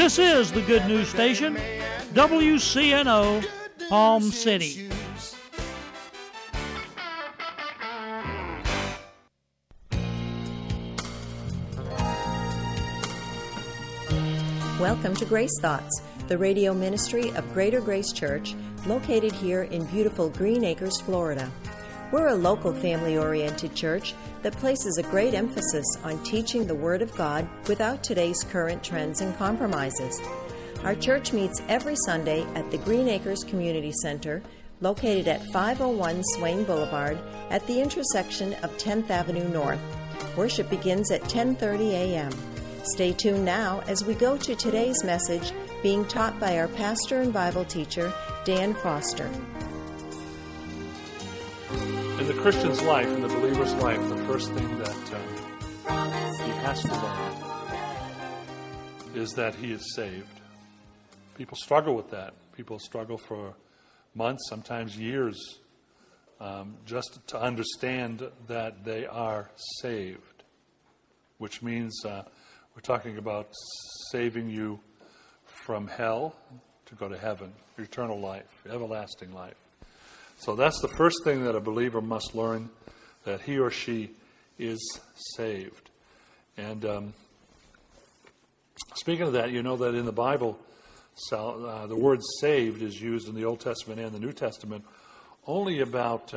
This is the Good News Station, WCNO, Palm City. Welcome to Grace Thoughts, the radio ministry of Greater Grace Church, located here in beautiful Green Acres, Florida. We're a local family-oriented church that places a great emphasis on teaching the Word of God without today's current trends and compromises. Our church meets every Sunday at the Green Acres Community Center, located at 501 Swain Boulevard at the intersection of 10th Avenue North. Worship begins at 10:30 a.m. Stay tuned now as we go to today's message being taught by our pastor and Bible teacher, Dan Foster. In the Christian's life, in the believer's life, the first thing that he has to learn is that he is saved. People struggle with that. People struggle for months, sometimes years, just to understand that they are saved, which means we're talking about saving you from hell to go to heaven, eternal life, everlasting life. So that's the first thing that a believer must learn, that he or she is saved. And speaking of that, you know that in the Bible, the word saved is used in the Old Testament and the New Testament only about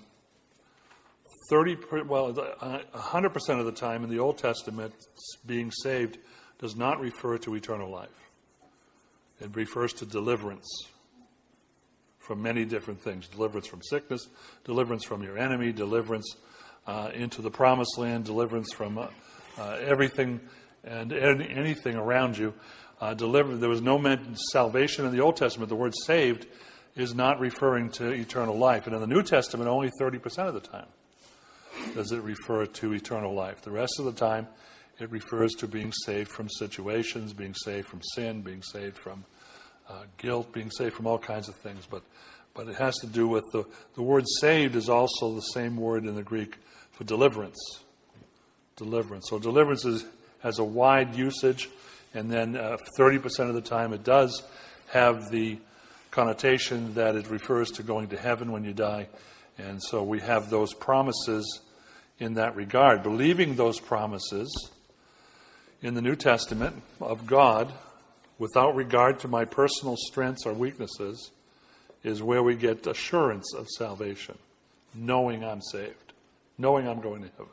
100% of the time in the Old Testament. Being saved does not refer to eternal life. It refers to deliverance from many different things. Deliverance from sickness, deliverance from your enemy, deliverance into the promised land, deliverance from everything and anything around you. There was no salvation in the Old Testament. The word saved is not referring to eternal life. And in the New Testament, only 30% of the time does it refer to eternal life. The rest of the time, it refers to being saved from situations, being saved from sin, being saved from guilt, being saved from all kinds of things. But it has to do with the word saved is also the same word in the Greek for deliverance. Deliverance. So deliverance has a wide usage, and then 30% of the time it does have the connotation that it refers to going to heaven when you die. And so we have those promises in that regard. Believing those promises in the New Testament of God without regard to my personal strengths or weaknesses is where we get assurance of salvation, knowing I'm saved, knowing I'm going to heaven.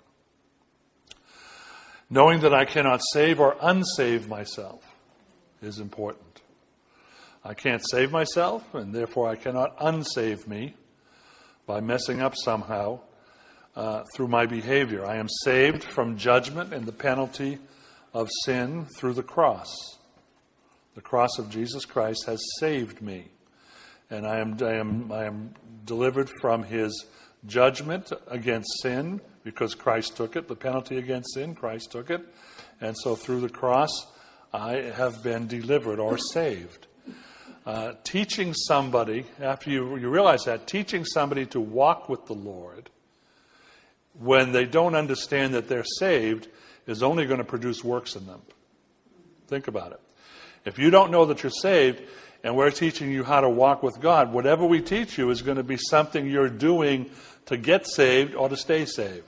Knowing that I cannot save or unsave myself is important. I can't save myself, and therefore I cannot unsave me by messing up somehow through my behavior. I am saved from judgment and the penalty of sin through the cross. The cross of Jesus Christ has saved me, and I am delivered from His judgment against sin because Christ took it. The penalty against sin, Christ took it, and so through the cross, I have been delivered or saved. Teaching somebody, after you realize that, teaching somebody to walk with the Lord when they don't understand that they're saved is only going to produce works in them. Think about it. If you don't know that you're saved and we're teaching you how to walk with God, whatever we teach you is going to be something you're doing to get saved or to stay saved.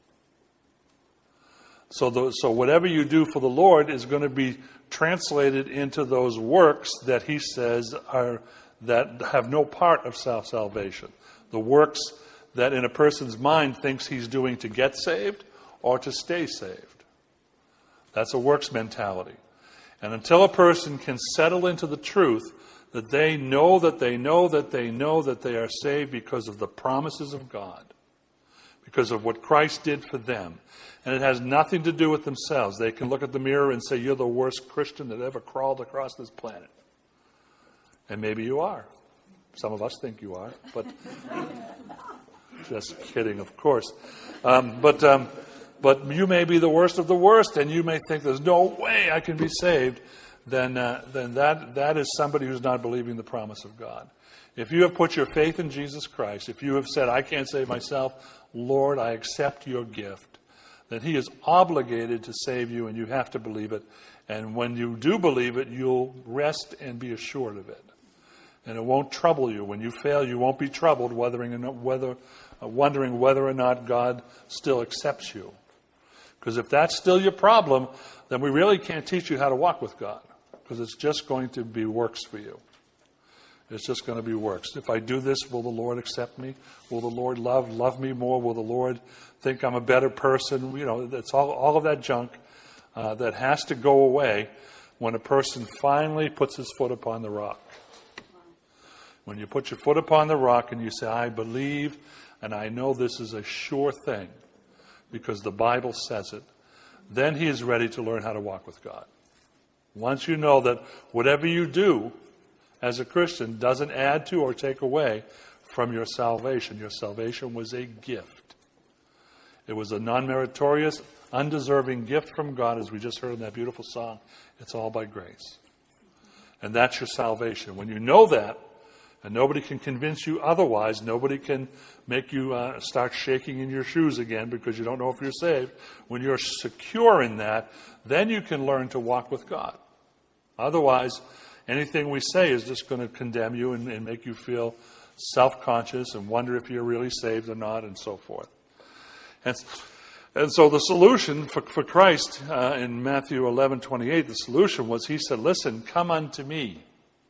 So whatever you do for the Lord is going to be translated into those works that He says that have no part of salvation. The works that in a person's mind thinks he's doing to get saved or to stay saved. That's a works mentality. And until a person can settle into the truth that they know that they know that they know that they are saved because of the promises of God, because of what Christ did for them, and it has nothing to do with themselves. They can look at the mirror and say, you're the worst Christian that ever crawled across this planet. And maybe you are. Some of us think you are, but just kidding, of course. But you may be the worst of the worst, and you may think there's no way I can be saved. Then that is somebody who's not believing the promise of God. If you have put your faith in Jesus Christ, if you have said, I can't save myself, Lord, I accept your gift, then He is obligated to save you, and you have to believe it. And when you do believe it, you'll rest and be assured of it. And it won't trouble you. When you fail, you won't be troubled, wondering whether or not God still accepts you. Because if that's still your problem, then we really can't teach you how to walk with God. Because it's just going to be works for you. It's just going to be works. If I do this, will the Lord accept me? Will the Lord love me more? Will the Lord think I'm a better person? You know, it's all of that junk that has to go away when a person finally puts his foot upon the rock. When you put your foot upon the rock and you say, I believe and I know this is a sure thing because the Bible says it, then he is ready to learn how to walk with God. Once you know that whatever you do as a Christian doesn't add to or take away from your salvation. Your salvation was a gift. It was a non-meritorious, undeserving gift from God, as we just heard in that beautiful song. It's all by grace. And that's your salvation. When you know that, and nobody can convince you otherwise, nobody can make you start shaking in your shoes again because you don't know if you're saved. When you're secure in that, then you can learn to walk with God. Otherwise, anything we say is just going to condemn you and make you feel self-conscious and wonder if you're really saved or not and so forth. And so the solution for Christ in Matthew 11:28, the solution was he said, listen, come unto me.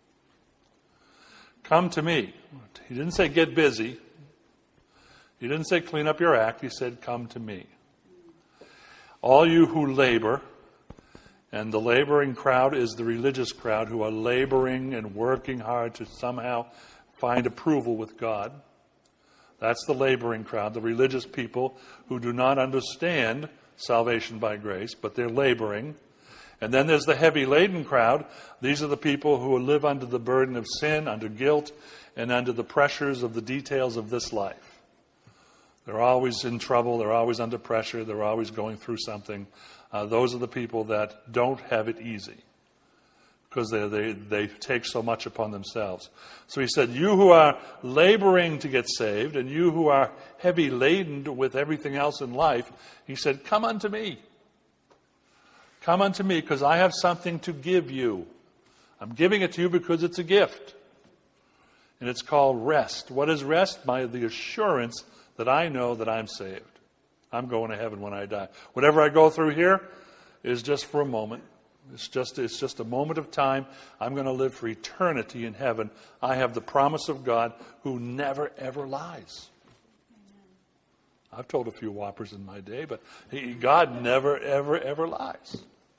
Come to me. He didn't say get busy. He didn't say clean up your act. He said come to me. All you who labor, and the laboring crowd is the religious crowd who are laboring and working hard to somehow find approval with God. That's the laboring crowd, the religious people who do not understand salvation by grace, but they're laboring. And then there's the heavy laden crowd. These are the people who live under the burden of sin, under guilt, and under the pressures of the details of this life. They're always in trouble. They're always under pressure. They're always going through something. Those are the people that don't have it easy because they take so much upon themselves. So he said, you who are laboring to get saved and you who are heavy laden with everything else in life, he said, come unto me. Come unto me because I have something to give you. I'm giving it to you because it's a gift. And it's called rest. What is rest? The assurance that I know that I'm saved. I'm going to heaven when I die. Whatever I go through here is just for a moment. It's just a moment of time. I'm going to live for eternity in heaven. I have the promise of God who never, ever lies. I've told a few whoppers in my day, but God never, ever, ever lies.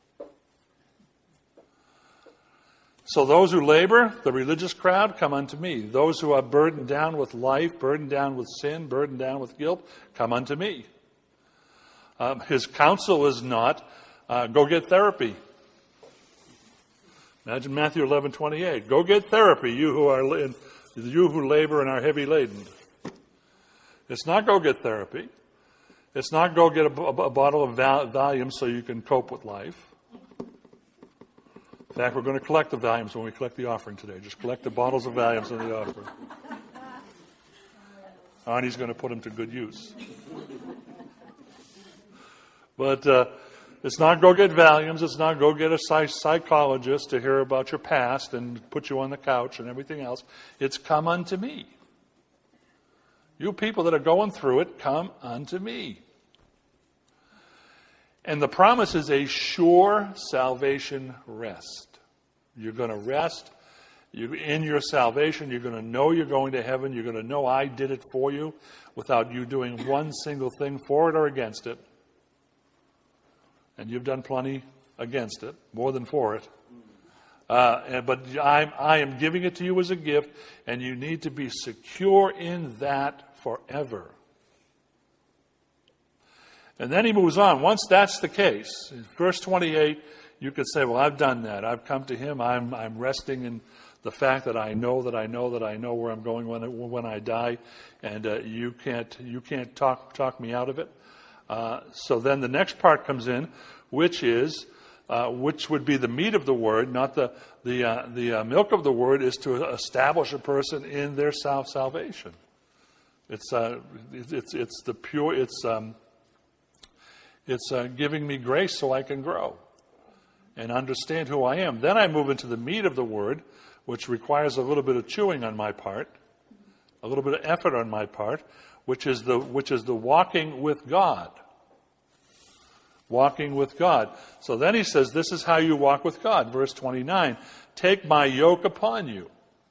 So those who labor, the religious crowd, come unto me. Those who are burdened down with life, burdened down with sin, burdened down with guilt, come unto me. His counsel is not, go get therapy. Imagine Matthew 11:28. Go get therapy, you who labor and are heavy laden. It's not go get therapy. It's not go get a bottle of Valium so you can cope with life. In fact, we're going to collect the Valiums when we collect the offering today. Just collect the bottles of Valiums in the offering. Arnie's going to put them to good use. But it's not go get Valiums. It's not go get a psychologist to hear about your past and put you on the couch and everything else. It's come unto me. You people that are going through it, come unto me. And the promise is a sure salvation rest. You're going to rest. In your salvation, you're going to know you're going to heaven. You're going to know I did it for you without you doing one single thing for it or against it. And you've done plenty against it, more than for it. But I am giving it to you as a gift, and you need to be secure in that forever. And then he moves on. Once that's the case, in verse 28, you could say, well, I've done that. I've come to him. I'm resting in the fact that I know where I'm going when I die, and you can't talk me out of it. So then the next part comes in, which would be the meat of the word, not the milk of the word, is to establish a person in their salvation. It's giving me grace so I can grow. and understand who I am. Then I move into the meat of the Word, which requires a little bit of chewing on my part, a little bit of effort on my part, which is the walking with God. Walking with God. So then he says, this is how you walk with God. Verse 29, take my yoke upon you.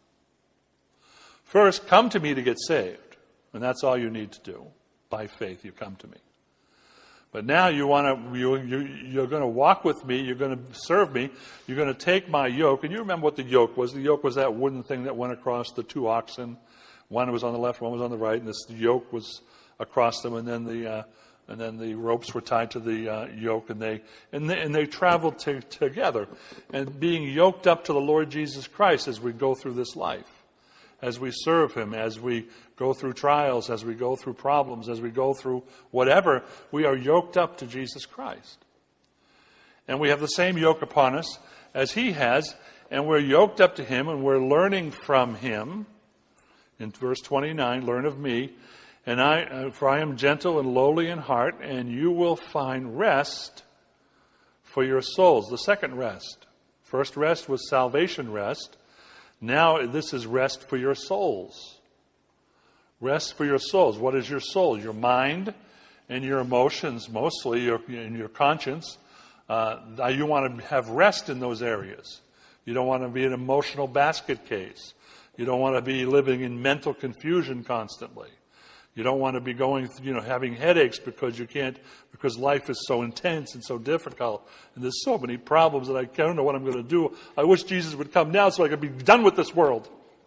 First, come to me to get saved. And that's all you need to do. By faith, you come to me. But now you're going to walk with me. You're going to serve me. You're going to take my yoke. And you remember what the yoke was. The yoke was that wooden thing that went across the two oxen. One was on the left, one was on the right. And this yoke was across them. And then the ropes were tied to the yoke. And they traveled together. And being yoked up to the Lord Jesus Christ as we go through this life. As we serve him, as we go through trials, as we go through problems, as we go through whatever, we are yoked up to Jesus Christ. And we have the same yoke upon us as he has, and we're yoked up to him, and we're learning from him. In verse 29, learn of me, for I am gentle and lowly in heart, and you will find rest for your souls. The second rest. First rest was salvation rest. Now this is rest for your souls. Rest for your souls. What is your soul? Your mind and your emotions, mostly, and your conscience. You want to have rest in those areas. You don't want to be an emotional basket case. You don't want to be living in mental confusion constantly. You don't want to be having headaches because life is so intense and so difficult. And there's so many problems that I don't know what I'm going to do. I wish Jesus would come now so I could be done with this world.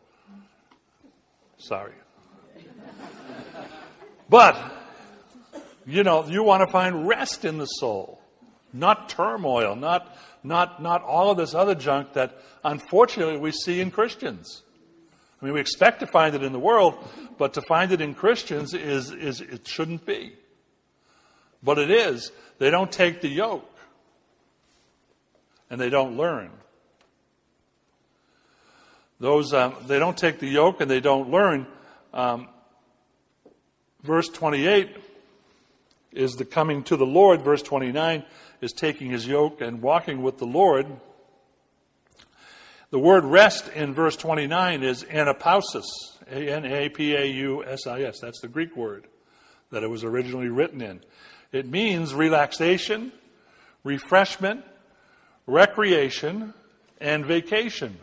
Sorry. But, you want to find rest in the soul. Not turmoil, not all of this other junk that unfortunately we see in Christians. I mean, we expect to find it in the world, but to find it in Christians it shouldn't be. But it is. They don't take the yoke. And they don't learn. They don't take the yoke and they don't learn. Verse 28 is the coming to the Lord. Verse 29 is taking his yoke and walking with the Lord. The word rest in verse 29 is anapausis, A-N-A-P-A-U-S-I-S. That's the Greek word that it was originally written in. It means relaxation, refreshment, recreation, and vacation.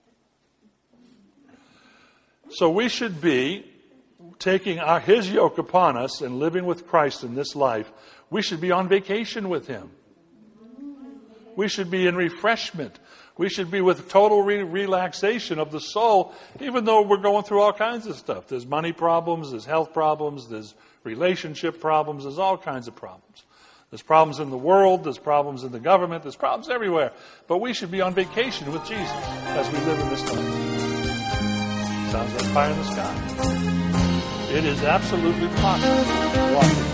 So we should be taking his yoke upon us and living with Christ in this life. We should be on vacation with him. We should be in refreshment. We should be with total relaxation of the soul, even though we're going through all kinds of stuff. There's money problems, there's health problems, there's relationship problems, there's all kinds of problems. There's problems in the world, there's problems in the government, there's problems everywhere. But we should be on vacation with Jesus as we live in this life. Sounds like pie in the sky. It is absolutely possible. Walking.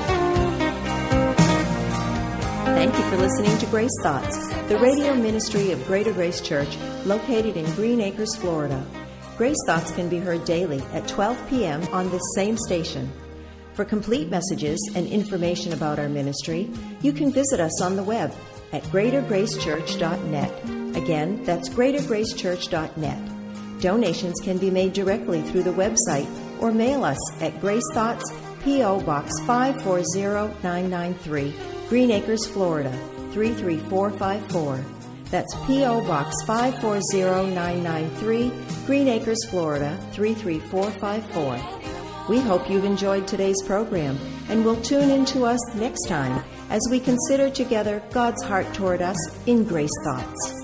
Thank you for listening to Grace Thoughts, the radio ministry of Greater Grace Church, located in Green Acres, Florida. Grace Thoughts can be heard daily at 12 p.m. on this same station. For complete messages and information about our ministry, you can visit us on the web at greatergracechurch.net. Again, that's greatergracechurch.net. Donations can be made directly through the website or mail us at Grace Thoughts, P.O. Box 540993, Green Acres, Florida, 33454. That's P.O. Box 540993, Green Acres, Florida, 33454. We hope you've enjoyed today's program and will tune in to us next time as we consider together God's heart toward us in Grace Thoughts.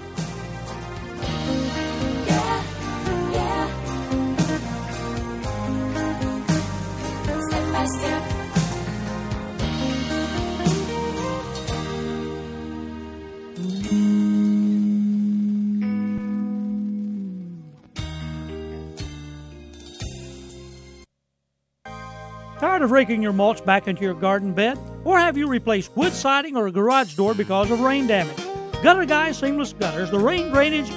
Tired of raking your mulch back into your garden bed? Or have you replaced wood siding or a garage door because of rain damage? Gutter Guy Seamless Gutters, the rain drainage